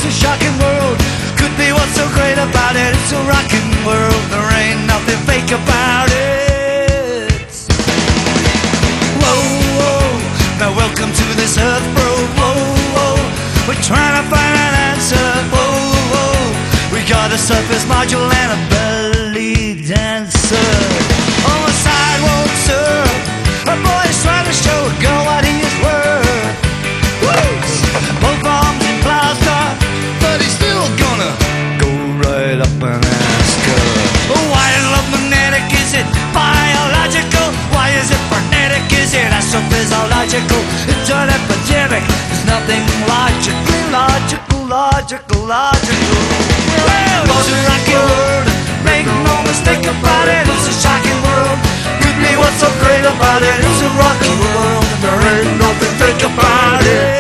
it's a shocking world. Could be what's so great about it. It's a rocking world. There ain't nothing fake about it. Whoa, whoa, now welcome to this earth, bro. Whoa, whoa, we're trying to find an answer. Whoa, whoa, we got a surface module and a belly dancer. On the sidewalk, sir, a boy's trying to show a girl what he is worth. Woo! Both arms in plaster, but he's still gonna go right up and ask her, why is love magnetic? Is it biological? Why is it frenetic? Is it astrophysiological? It's an epidemic. There's nothing logical. Well, it's a rocky world. Make no mistake about it. It's a shocking world. With me, what's so great about it? It's a rocky world. There ain't nothing fake about it.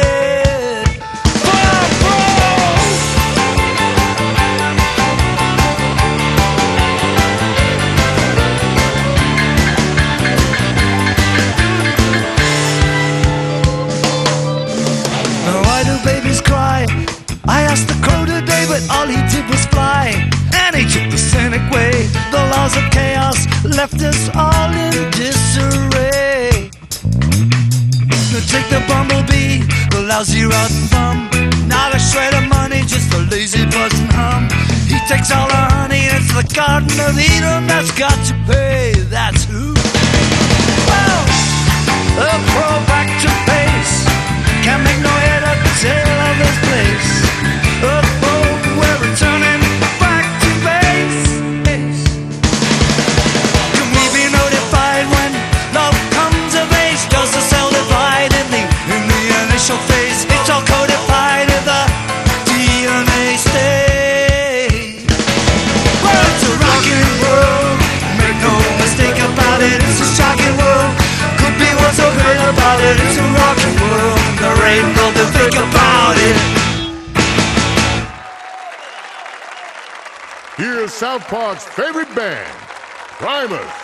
Babies cry. I asked the crow today, but all he did was fly. And he took the scenic way. The laws of chaos left us all in disarray. Now take the bumblebee, the lousy rotten bum. Not a shred of money, just a lazy buzz and hum. He takes all the honey, it's the Garden of Eden that's got to pay. That's who. Well, the crow back to base. Can't make no head or tail of this place. We're returning back to base. Can we be notified when love comes of age? Does the cell divide in the initial phase? It's all codified in the DNA state. Well, it's a rocking world. Make no mistake about it. It's a shocking world. Could be what's so great about it. It's a rocking world. There ain't nothing fake about it. Here's South Park's favorite band, Primus.